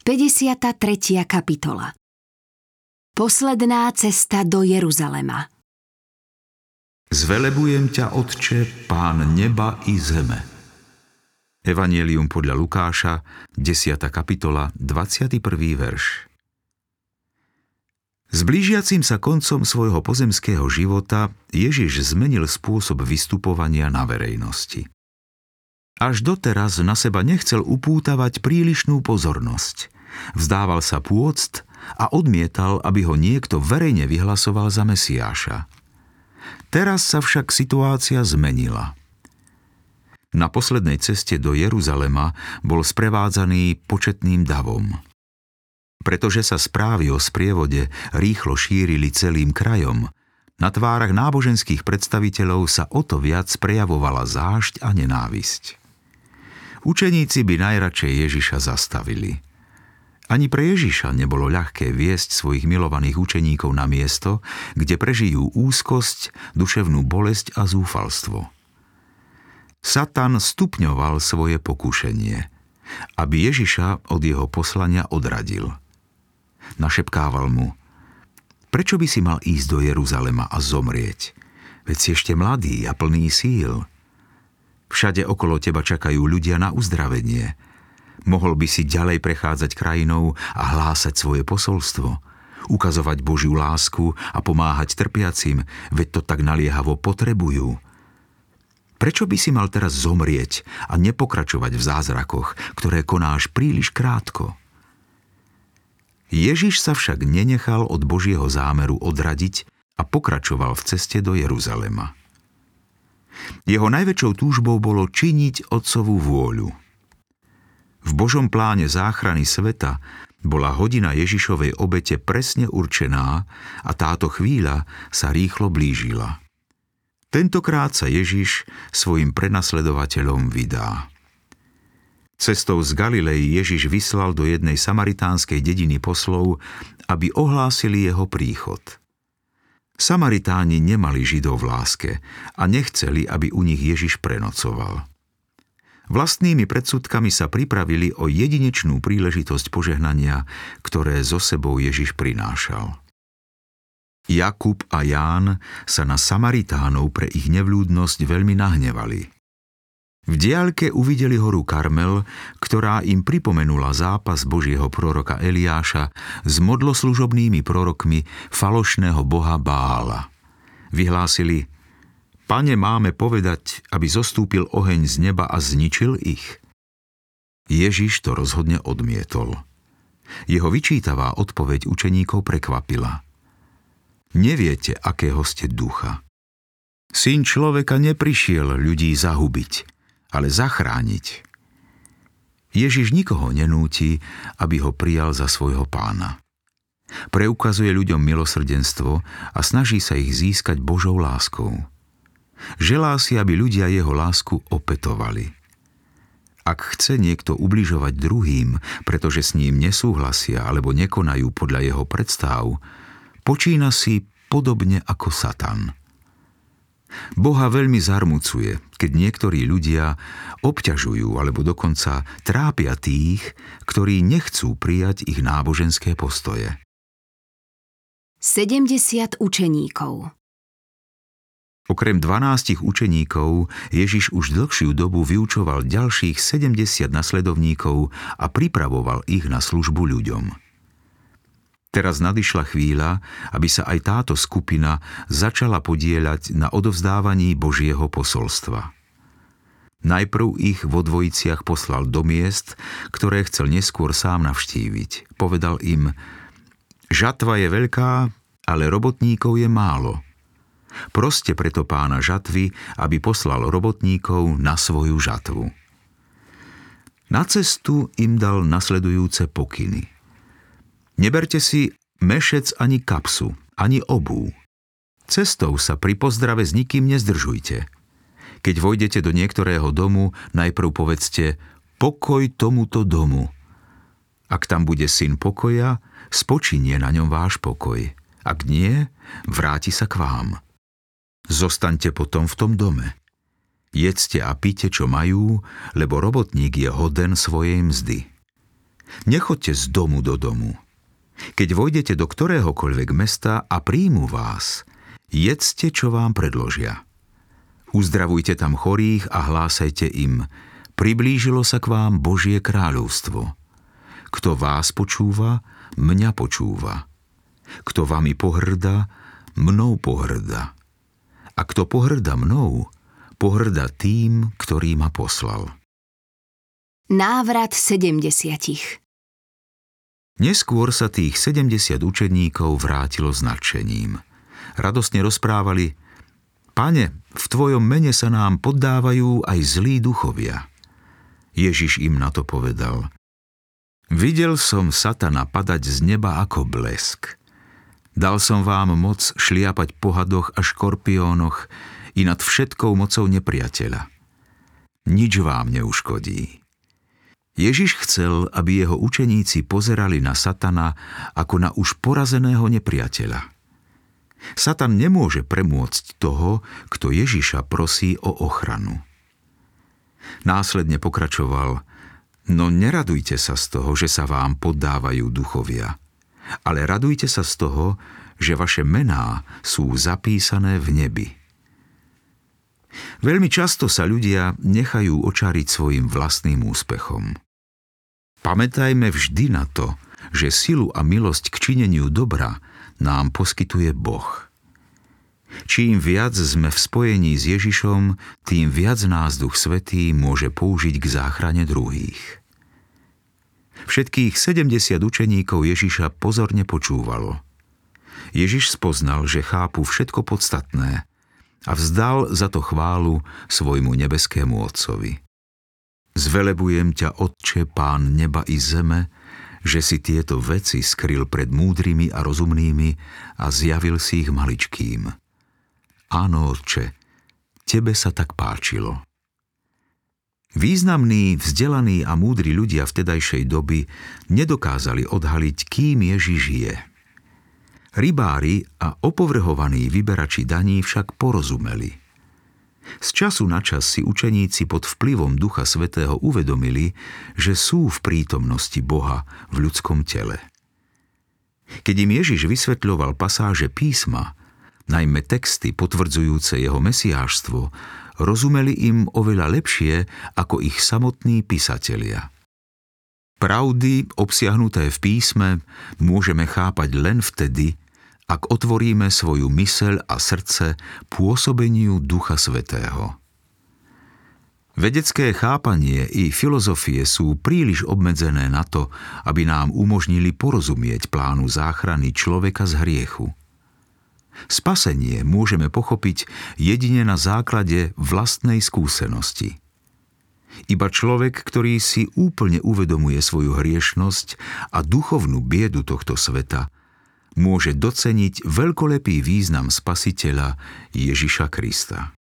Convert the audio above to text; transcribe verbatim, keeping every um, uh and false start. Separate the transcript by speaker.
Speaker 1: päťdesiata tretia kapitola. Posledná cesta do Jeruzalema.
Speaker 2: Zvelebujem ťa, Otče, Pán neba i zeme. Evanjelium podľa Lukáša, desiata kapitola, dvadsiaty prvý verš. S blížiacim sa koncom svojho pozemského života Ježiš zmenil spôsob vystupovania na verejnosti. Až doteraz na seba nechcel upútavať prílišnú pozornosť. Vzdával sa pôct a odmietal, aby ho niekto verejne vyhlasoval za Mesiáša. Teraz sa však situácia zmenila. Na poslednej ceste do Jeruzalema bol sprevádzaný početným davom. Pretože sa správy o sprievode rýchlo šírili celým krajom, na tvárach náboženských predstaviteľov sa o to viac prejavovala zášť a nenávisť. Učeníci by najradšej Ježiša zastavili. Ani pre Ježiša nebolo ľahké viesť svojich milovaných učeníkov na miesto, kde prežijú úzkosť, duševnú bolesť a zúfalstvo. Satan stupňoval svoje pokušenie, aby Ježiša od jeho poslania odradil. Našepkával mu: prečo by si mal ísť do Jeruzalema a zomrieť? Veď si ešte mladý a plný síl. Všade okolo teba čakajú ľudia na uzdravenie. Mohol by si ďalej prechádzať krajinou a hlásať svoje posolstvo, ukazovať Božiu lásku a pomáhať trpiacim, veď to tak naliehavo potrebujú. Prečo by si mal teraz zomrieť a nepokračovať v zázrakoch, ktoré konáš príliš krátko? Ježiš sa však nenechal od Božieho zámeru odradiť a pokračoval v ceste do Jeruzalema. Jeho najväčšou túžbou bolo činiť Otcovú vôľu. V Božom pláne záchrany sveta bola hodina Ježišovej obete presne určená a táto chvíľa sa rýchlo blížila. Tentokrát sa Ježiš svojim prenasledovateľom vydá. Cestou z Galilei Ježiš vyslal do jednej samaritánskej dediny poslov, aby ohlásili jeho príchod. Samaritáni nemali Židov v láske a nechceli, aby u nich Ježiš prenocoval. Vlastnými predsudkami sa pripravili o jedinečnú príležitosť požehnania, ktoré so sebou Ježiš prinášal. Jakub a Ján sa na Samaritánov pre ich nevľúdnosť veľmi nahnevali. V diaľke uvideli horu Karmel, ktorá im pripomenula zápas Božieho proroka Eliáša s modloslužobnými prorokmi falošného boha Bála. Vyhlásili: Pane, máme povedať, aby zostúpil oheň z neba a zničil ich? Ježiš to rozhodne odmietol. Jeho vyčítavá odpoveď učeníkov prekvapila. Neviete, akého ste ducha. Syn človeka neprišiel ľudí zahubiť, ale zachrániť. Ježiš nikoho nenúti, aby ho prijal za svojho pána. Preukazuje ľuďom milosrdenstvo a snaží sa ich získať Božou láskou. Želá si, aby ľudia jeho lásku opätovali. Ak chce niekto ubližovať druhým, pretože s ním nesúhlasia alebo nekonajú podľa jeho predstáv, počína si podobne ako Satan. Boha veľmi zarmucuje, keď niektorí ľudia obťažujú alebo dokonca trápia tých, ktorí nechcú prijať ich náboženské postoje.
Speaker 1: sedemdesiat učeníkov.
Speaker 2: Okrem dvanástich učeníkov Ježiš už dlhšiu dobu vyučoval ďalších sedemdesiat nasledovníkov a pripravoval ich na službu ľuďom. Teraz nadišla chvíľa, aby sa aj táto skupina začala podieľať na odovzdávaní Božieho posolstva. Najprv ich vo dvojiciach poslal do miest, ktoré chcel neskôr sám navštíviť. Povedal im: Žatva je veľká, ale robotníkov je málo. Proste preto pána žatvy, aby poslal robotníkov na svoju žatvu. Na cestu im dal nasledujúce pokyny. Neberte si mešec ani kapsu, ani obú. Cestou sa pri pozdrave s nikým nezdržujte. Keď vojdete do niektorého domu, najprv povedzte: pokoj tomuto domu. Ak tam bude syn pokoja, spočinie na ňom váš pokoj. Ak nie, vráti sa k vám. Zostaňte potom v tom dome. Jedzte a pite, čo majú, lebo robotník je hoden svojej mzdy. Nechoďte z domu do domu. Keď vojdete do ktoréhokoľvek mesta a príjmu vás, jedzte, čo vám predložia. Uzdravujte tam chorých a hlásajte im: priblížilo sa k vám Božie kráľovstvo. Kto vás počúva, mňa počúva. Kto vami pohŕda, mnou pohŕda. A kto pohŕda mnou, pohŕda tým, ktorý ma poslal.
Speaker 1: Návrat sedemdesiatich.
Speaker 2: Neskôr sa tých sedemdesiat učeníkov vrátilo s nadšením. Radostne rozprávali: Pane, v tvojom mene sa nám poddávajú aj zlí duchovia. Ježiš im na to povedal: Videl som Satana padať z neba ako blesk. Dal som vám moc šliapať po hadoch a škorpiónoch i nad všetkou mocou nepriateľa. Nič vám neuškodí. Ježiš chcel, aby jeho učeníci pozerali na Satana ako na už porazeného nepriateľa. Satan nemôže premôcť toho, kto Ježiša prosí o ochranu. Následne pokračoval: No neradujte sa z toho, že sa vám poddávajú duchovia, ale radujte sa z toho, že vaše mená sú zapísané v nebi. Veľmi často sa ľudia nechajú očariť svojim vlastným úspechom. Pamätajme vždy na to, že silu a milosť k čineniu dobra nám poskytuje Boh. Čím viac sme v spojení s Ježišom, tým viac nás Duch Svätý môže použiť k záchrane druhých. Všetkých sedemdesiat učeníkov Ježiša pozorne počúvalo. Ježiš spoznal, že chápu všetko podstatné a vzdal za to chválu svojmu nebeskému Otcovi. Zvelebujem ťa, Otče, Pán neba i zeme, že si tieto veci skryl pred múdrymi a rozumnými a zjavil si ich maličkým. Áno, Otče, tebe sa tak páčilo. Významní, vzdelaní a múdri ľudia vtedajšej doby nedokázali odhaliť, kým Ježiš je. Rybári a opovrhovaní vyberači daní však porozumeli. Z času na čas si učeníci pod vplyvom Ducha Svätého uvedomili, že sú v prítomnosti Boha v ľudskom tele. Keď im Ježiš vysvetľoval pasáže písma, najmä texty potvrdzujúce jeho mesiášstvo, rozumeli im oveľa lepšie ako ich samotní pisatelia. Pravdy obsiahnuté v písme môžeme chápať len vtedy, ak otvoríme svoju myseľ a srdce pôsobeniu Ducha Svätého. Vedecké chápanie i filozofie sú príliš obmedzené na to, aby nám umožnili porozumieť plánu záchrany človeka z hriechu. Spasenie môžeme pochopiť jedine na základe vlastnej skúsenosti. Iba človek, ktorý si úplne uvedomuje svoju hriešnosť a duchovnú biedu tohto sveta, môže doceniť veľkolepý význam Spasiteľa Ježiša Krista.